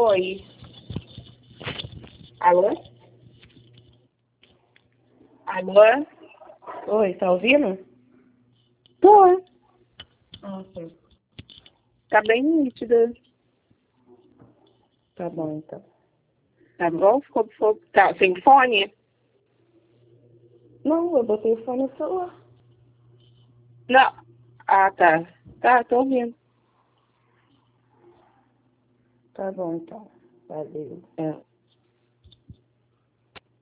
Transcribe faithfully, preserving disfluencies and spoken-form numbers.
Oi. Alô? Alô? Oi, tá ouvindo? Tô. Ah, sim. Tá bem nítida. Tá bom, então. Tá bom? Ficou, ficou... Tá, sem fone? Não, eu botei o fone no celular. Não. Ah, tá. Tá, tô ouvindo. Tá bom, então. Valeu. É.